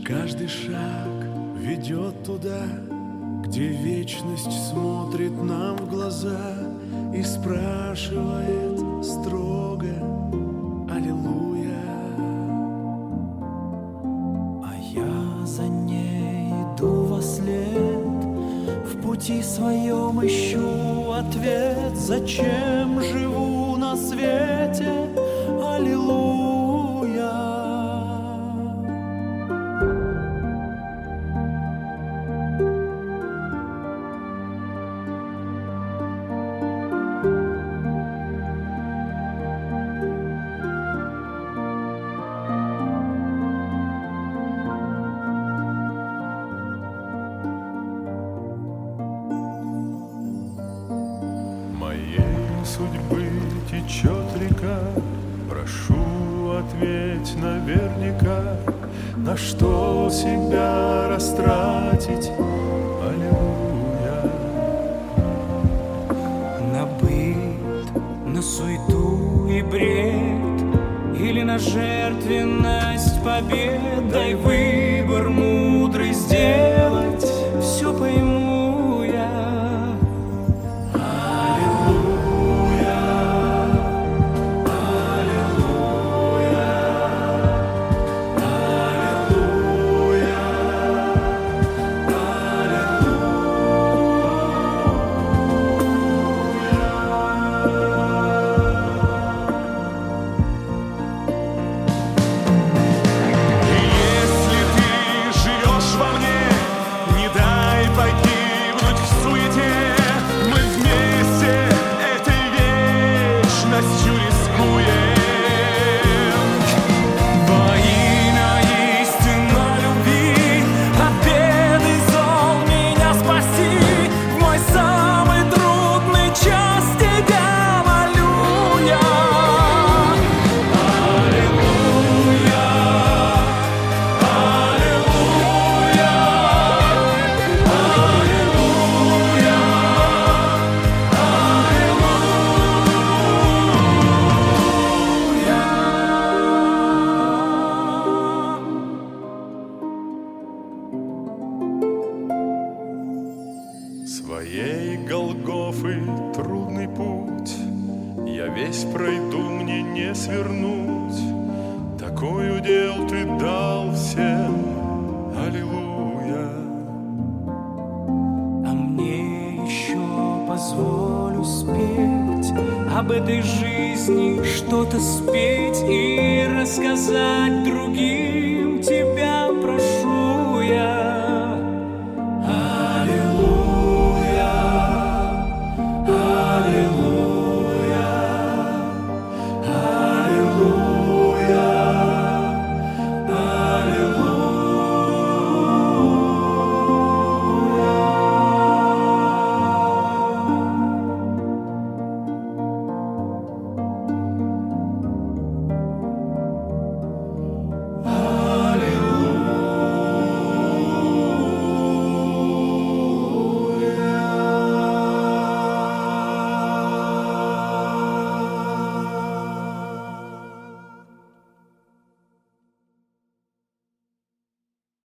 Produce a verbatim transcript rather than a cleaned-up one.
Каждый шаг ведет туда, где вечность смотрит нам в глаза и спрашивает строго: аллилуйя. А я за ней иду вослед, в пути своем ищу ответ. Зачем живу на свете? Аллилуйя. Судьбы течет река, прошу, ответь наверняка, на что себя растратить, аллилуйя. На быт, на суету и бред, или на жертвенность побед? Дай выбор мудрый сделать, все пойму я. Своей Голгофы трудный путь я весь пройду, мне не свернуть. Такой удел ты дал всем, аллилуйя. А мне еще позволь успеть об этой жизни что-то спеть и рассказать другим. Тебя прошу я.